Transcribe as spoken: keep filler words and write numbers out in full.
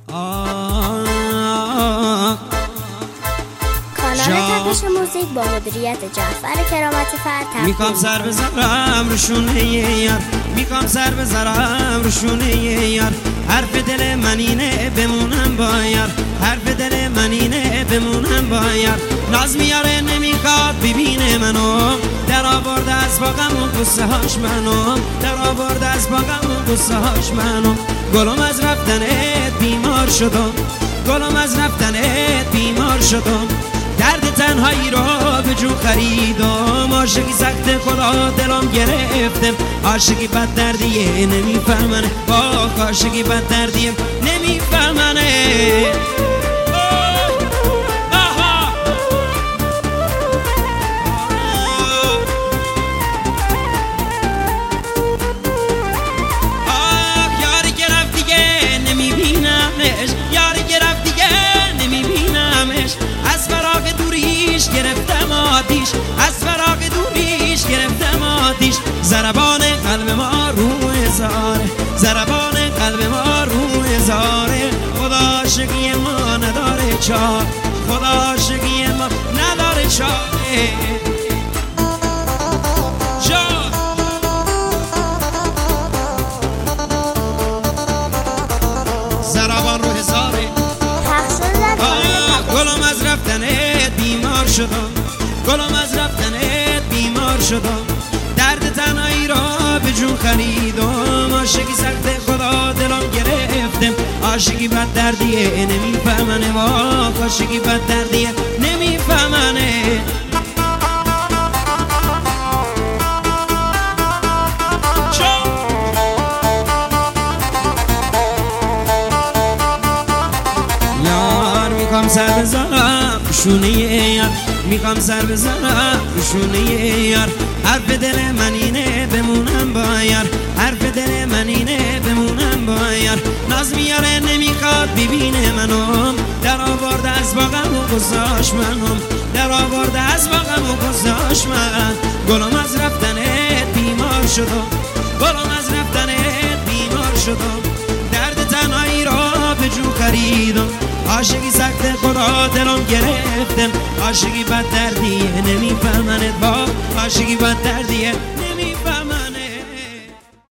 کانال تپش موزیک با مدیریت جعفر کرامتی فرد. میکام سر بذارم روشونه یار، میکام سر بذارم روشونه یار. حرف دل من اینه بمونم با یار، حرف دل من اینه بمونم با یار. ناز میاره نمیخواد ببینه منو، در آورده از باغم و قصه هاش منو، در آورده از باغم و قصه هاش منو. گلم از رفتنت بیمار شدم، گلم از رفتنت بیمار شدم. درد تنهایی رو به جو خریدم، عاشقی سخت خدا دلم گرفتم. عاشقی بد دردیه نمیفهمنه، با عاشقی بد دردیه نمیفهمنه. گرفتم آتیش، از فراق دوریش گرفتم آتیش. ضربان قلب ما رو هزاره، ضربان قلب ما رو هزاره. خدا عاشقی ما نداره چاره، خدا عاشقی ما نداره چاره. ضربان رو هزاره. گلم از رفتنت بیمار شدم، گلم از رفتنت بیمار شدم. درد تنهایی را به جون خریدم، عاشقی سخت خدا دلم گرفتم. عاشقی بد دردیه نمیفهمنه، واق عاشقی بد دردیه نمیفهمنه. یار میخوام سر بزنم روشونه یار، میخوام سر بزنم روشونه یار. حرف دل من اینه بمونم با یار، حرف دل من اینه بمونم با یار. ناز میاره نمیخواد ببینه منم، در آورده از باغم و قصاش منم، در آورده از باغم و قصاش من. گلم از رفتنت بیمار شدم، گلم از رفتنت بیمار شدم. درد تنهایی را به جو خریدم، عاشقی سخت خدا دلم گرفتم. عاشقی بد دردیه نمیفهمنت، با عاشقی بد دردیه